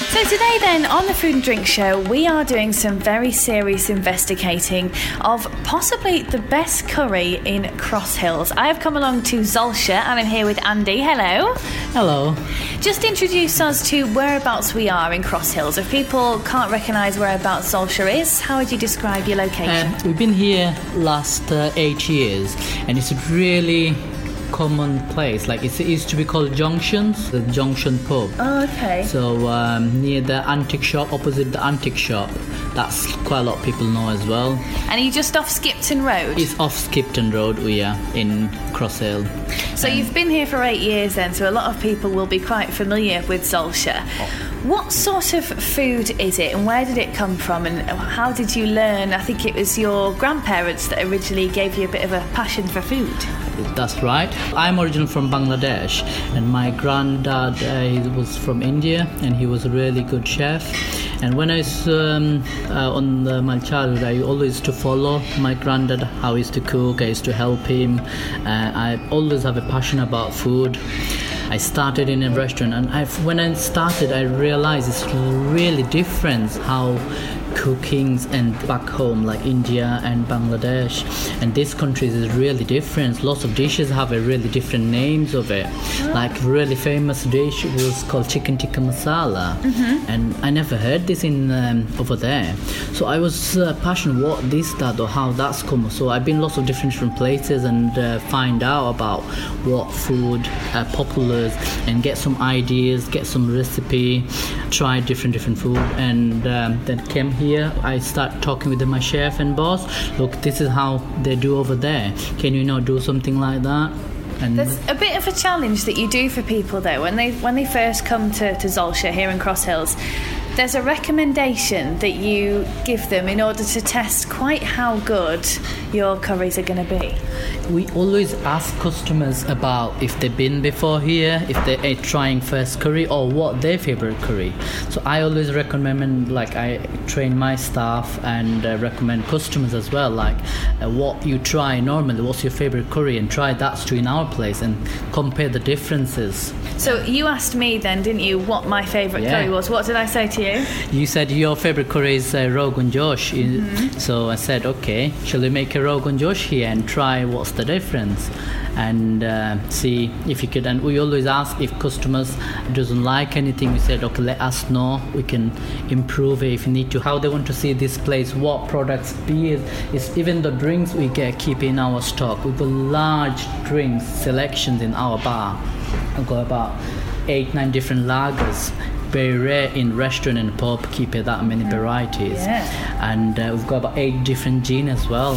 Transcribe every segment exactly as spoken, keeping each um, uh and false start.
So today then, on the Food and Drink Show, we are doing some very serious investigating of possibly the best curry in Cross Hills. I have come along to Zolsha and I'm here with Andy. Hello. Hello. Just introduce us to whereabouts we are in Cross Hills. If people can't recognise whereabouts Zolsha is, how would you describe your location? Um, we've been here last uh, eight years and it's really common place. Like it used to be called Junctions, the Junction pub. Oh, okay. So um, near the antique shop, opposite the antique shop, that's quite a lot of people know as well. And are you just off Skipton Road? It's off Skipton Road, we are in Cross Hill. So um, you've been here for eight years then, so a lot of people will be quite familiar with Zolsha. Oh. What sort of food is it and where did it come from and how did you learn? I think it was your grandparents that originally gave you a bit of a passion for food. That's right. I'm originally from Bangladesh and my granddad uh, he was from India and he was a really good chef. And when I was um, uh, on the, my childhood, I always used to follow my granddad, how he used to cook. I used to help him. Uh, I always have a passion about food. I started in a restaurant and I've, when I started I realized it's really different how cookings and back home like India and Bangladesh and these countries is really different. Lots of dishes have a really different names of it. Oh. Like really famous dish was called chicken tikka masala. Mm-hmm. And I never heard this in um, over there. So I was uh, passionate what this that or how that's come. So I've been lots of different different places and uh, find out about what food are popular and get some ideas, get some recipe, try different different food and um, then came here. I start talking with my chef and boss. Look, this is how they do over there. Can you not do something like that? And there's a bit of a challenge that you do for people though when they when they first come to, to Zolsha here in Cross Hills. There's a recommendation that you give them in order to test quite how good your curries are going to be. We always ask customers about if they've been before here, if they're trying first curry or what their favorite curry. So I always recommend, like I train my staff and uh, recommend customers as well, like uh, what you try normally, what's your favorite curry and try that too in our place and compare the differences. So you asked me then, didn't you, what my favourite yeah. curry was. What did I say to you? You said your favorite curry is uh, Rogan Josh. Mm-hmm. So I said, okay, shall we make a Rogan Josh here and try what's the difference and uh, see if you could. And we always ask if customers doesn't like anything, we said, okay, let us know, we can improve it if you need to. How they want to see this place, what products, beers, is even the drinks we get keep in our stock. We've got large drinks selections in our bar. We've got about eight, nine different lagers. Very rare in restaurant and pub, keep it that many varieties. Yeah. And uh, we've got about eight different gin as well.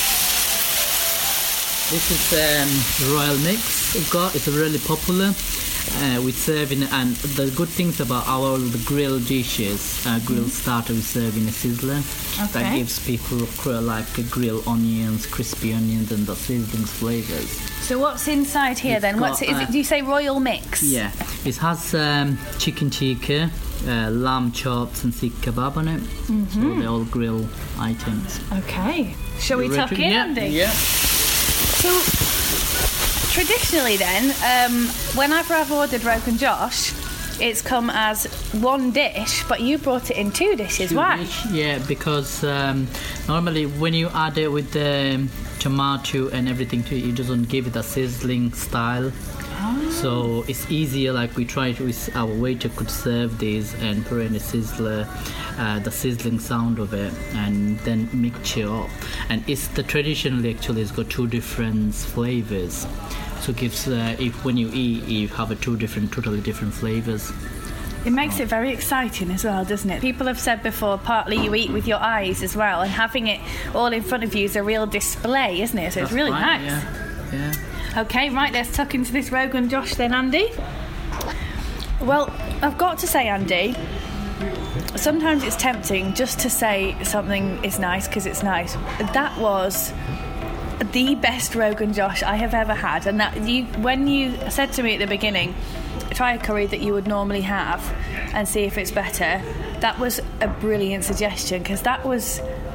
This is um, Royal Mix we've got. It's really popular. Uh, we serve in, and the good things about our the grilled dishes, uh, grilled starter we serve in a sizzler. Okay. That gives people like uh, grilled onions, crispy onions, and the sizzling flavors. So what's inside here It's then? got, What's it? Is uh, it? Do you say Royal Mix? Yeah, it has um, chicken tikka, uh, lamb chops, and sikh kebab on it. Mm-hmm. So they're all grilled items. Okay. Shall we You tuck in, ready? Yeah. Andy? Yeah. So traditionally then, um, whenever I've ordered Rogan Josh, it's come as one dish, but you brought it in two dishes. Two Why? dish, yeah, because um, normally when you add it with the tomato and everything to it, it doesn't give it a sizzling style. Oh. So it's easier, like we tried with our waiter could serve these and put in a sizzler, uh, the sizzling sound of it, and then mix it up. And it's the traditionally actually it's got two different flavors. So it gives uh, if when you eat you have a two different totally different flavors. It makes it very exciting as well, doesn't it? People have said before, partly you eat with your eyes as well, and having it all in front of you is a real display, isn't it? So That's it's really right, nice. Yeah. yeah. Okay, right, let's tuck into this Rogan Josh then, Andy. Well, I've got to say, Andy, sometimes it's tempting just to say something is nice because it's nice. That was the best Rogan Josh I have ever had, and that you, when you said to me at the beginning, try a curry that you would normally have and see if it's better, that was a brilliant suggestion because that was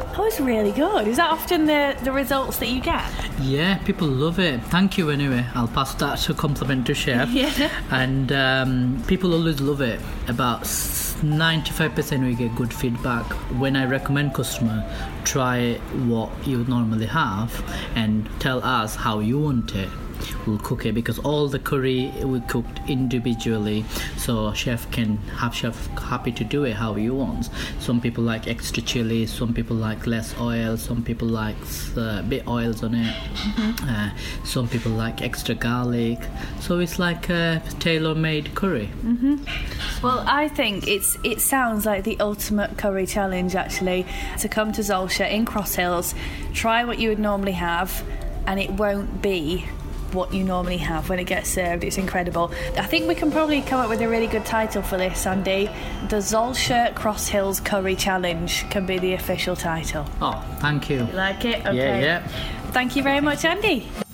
That was really good. Is that often the, the results that you get? Yeah, people love it. Thank you anyway. I'll pass that to compliment to chef. Yeah. And um, people always love it. About ninety-five percent we get good feedback. When I recommend customer, try what you normally have and tell us how you want it. We'll cook it, because all the curry we cooked individually, so chef can have chef happy to do it how he wants. Some people like extra chili, some people like less oil, some people like a bit oils on it, mm-hmm. uh, some people like extra garlic, so it's like a tailor-made curry. Mm-hmm. Well, I think it's it sounds like the ultimate curry challenge, actually, to come to Zolsha in Cross Hills, try what you would normally have, and it won't be what you normally have when it gets served. It's incredible. I think we can probably come up with a really good title for this, Andy. The Zolsha Cross Hills Curry Challenge can be the official title. Oh, thank you. You like it? Okay. Yeah, yeah. Thank you very much, Andy.